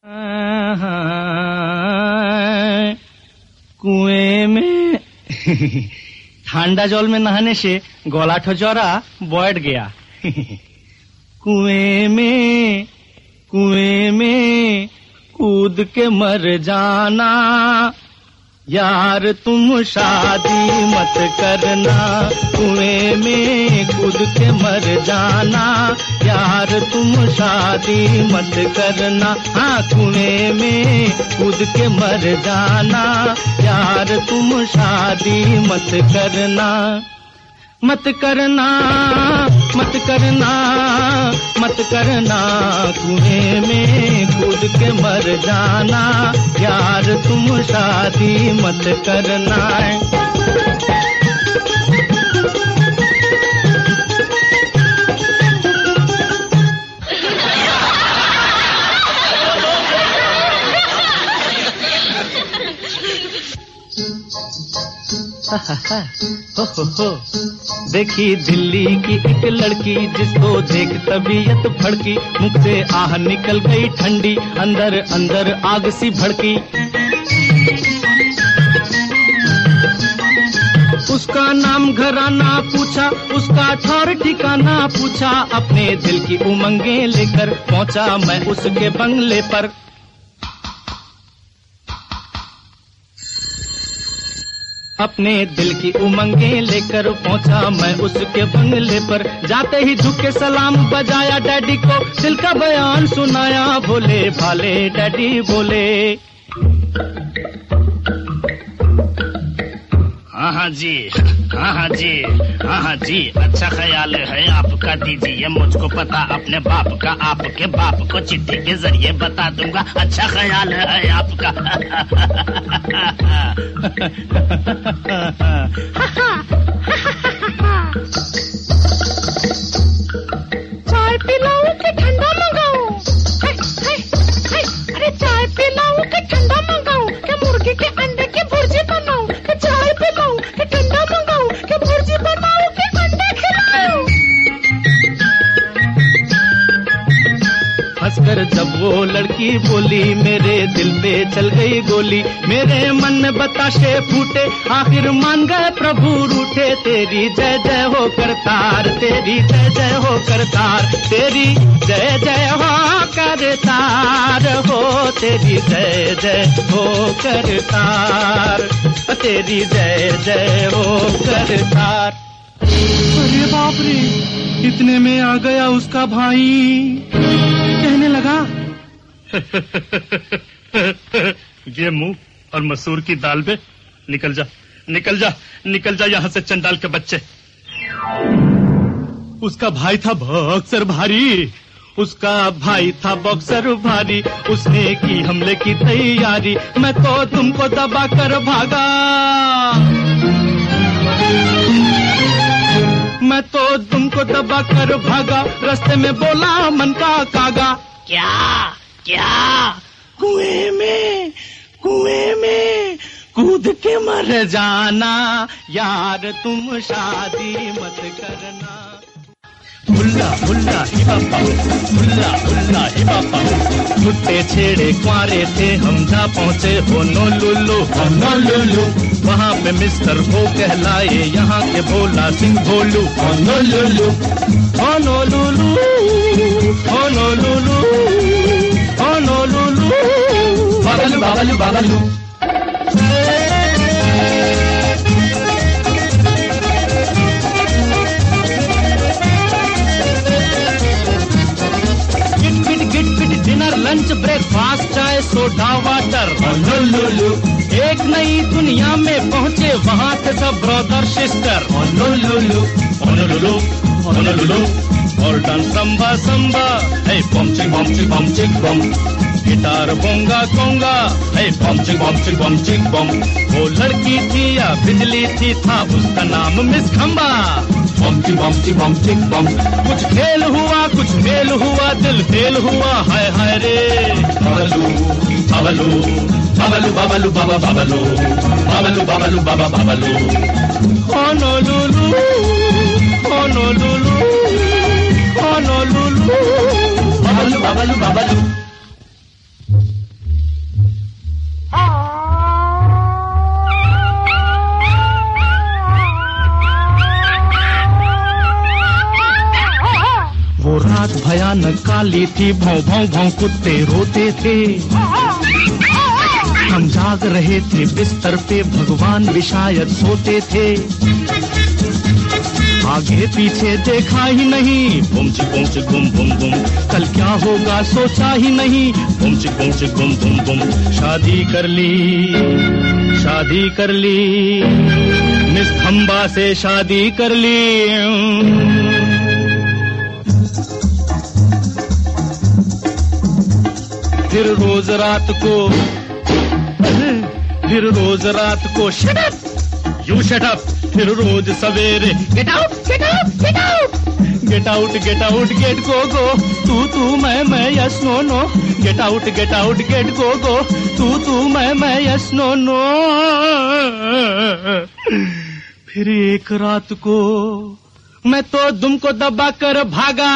কুঁয়ে মে ঠান্ডা জল में नहाने से गला ठोजरा बैठ गया। कुएं में कूद के मर जाना यार तुम शादी मत करना। कुएं में कूद के मर जाना यार तुम शादी मत करना। हाँ कुएं में कूद के मर जाना यार तुम शादी मत करना। मत करना मत करना मत करना कुएं में कूद के मर जाना यार तुम शादी मत करना। हो देखी दिल्ली की एक लड़की जिसको देख तबीयत भड़की। मुख से आह निकल गई ठंडी अंदर अंदर आग सी भड़की। उसका नाम घराना पूछा उसका ठौर ठिकाना पूछा। अपने दिल की उमंगे लेकर पहुंचा मैं उसके बंगले पर। अपने दिल की उमंगे लेकर पहुंचा मैं उसके बंगले पर। जाते ही झुके सलाम बजाया डैडी को दिल का बयान सुनाया। भोले भाले डैडी बोले। हाँ जी हाँ जी अच्छा ख्याल है आपका दीजिए मुझको पता अपने बाप का। आपके बाप को चिट्ठी के जरिए बता दूंगा। अच्छा ख्याल है आपका। चाय पिलाऊं कि ठंडा मंगाऊं? अरे चाय पिलाऊं कि ठंडा मंगाऊं? कि मुर्गी के अंडे की भुर्जी बनाऊं? कि चाय पिलाऊं कि ठंडा मंगाऊं? कि भुर्जी बनाऊं कि अंडे खिलाऊं? हंसकर जब वो लड़की बोली मेरे दिल पे चल गई गोली। मेरे मन में बताशे फूटे आखिर मान गए प्रभु रूठे। तेरी जय जय हो करतार तेरी जय जय हो करतार तेरी जय जय हो करतार हो तेरी जय जय हो करतार तेरी जय जय हो करतार। अरे बाप रे इतने में आ गया उसका भाई। कहने लगा ये मुंह और मसूर की दाल पे निकल जा निकल जा निकल जा यहाँ से चंडाल के बच्चे। उसका भाई था बॉक्सर भारी। उसका भाई था बॉक्सर भारी। उसने की हमले की तैयारी। मैं तो तुमको दबा कर भागा। मैं तो तुमको दबा कर भागा। रास्ते में बोला मन का कागा। क्या क्या कुएं में कूद के मर जाना यार तुम शादी मत करना। हुल्ला हुल्ला ही बापा हुल्ला हुल्ला ही बापा। छुट्टे छेड़े कुंवारे थे हम जा पहुँचे होनोलुलु। वहाँ पे मिस्टर वो कहलाए यहाँ के Bhola Singh Bholu. Honolulu Honolulu Honolulu Honolulu Bablu Bablu Bablu. Dinner lunch breakfast चाय सोडा वाटर। एक नई दुनिया में पहुँचे वहाँ थे सब ब्रदर सिस्टर। और डांस संबा संबा है बम चिक बम चिक बम चिक बम। गिटार बोंगा कोंगा है बम चिक बम चिक बम चिक बम। वो लड़की थी या बिजली थी था उसका नाम मिस खम्बा। बम चिक बम चिक बम चिक बम। कुछ खेल हुआ कुछ मेल हुआ दिल फेल हुआ हाय हाय रे। बबलू बबलू बबलू बबलू बाबा बबलू बबलू बबलू बाबा Bablu. Honolulu Honolulu Honolulu Bablu Bablu Bablu. काली थी, भौं भौं भौं कुत्ते रोते थे। हम जाग रहे थे बिस्तर पे, भगवान भी शायद सोते थे। आगे पीछे देखा ही नहीं, बुम्च बुम्च गुम बुम बुम, कल क्या होगा सोचा ही नहीं, बुम्च बुम्च गुम बुम बुम। शादी कर ली, शादी कर ली, मिस खंबा से शादी कर ली। फिर रोज रात को shut up, you shut up. फिर रोज सवेरे get out get out get out, get out get out get go, तू मैं yes no no, get out get go, तू मैं यस नो नो। फिर एक रात को मैं तो दुम को दबा कर भागा,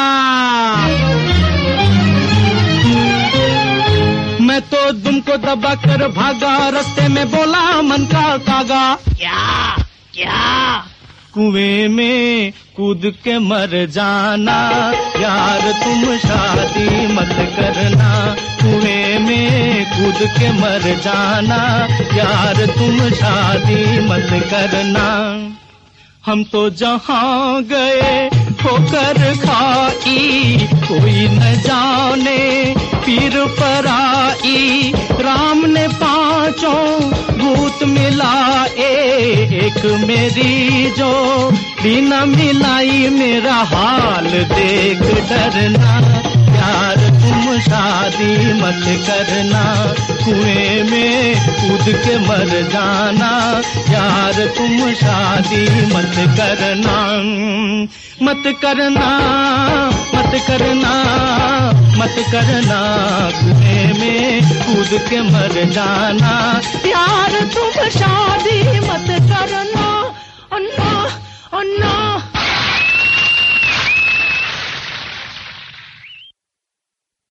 मैं तो दुम को दबा कर भागा, रास्ते में बोला मन का कागा, क्या कुएं में कूद के मर जाना, यार तुम शादी मत करना। कुएं में कूद के मर जाना, यार तुम शादी मत करना। हम तो जहाँ गए होकर खाई, कोई न जाने पीर पर आई। राम ने पांचों भूत मिलाए, एक मेरी जो बिना मिलाई, मेरा हाल देख डरना, यार तुम शादी मत करना। कुएं में कूद के मर जाना, यार तुम शादी मत करना, मत करना, मत करना, मत करना। कुएं में कूद के मर जाना, यार तुम शादी मत करना। अन्ना अन्ना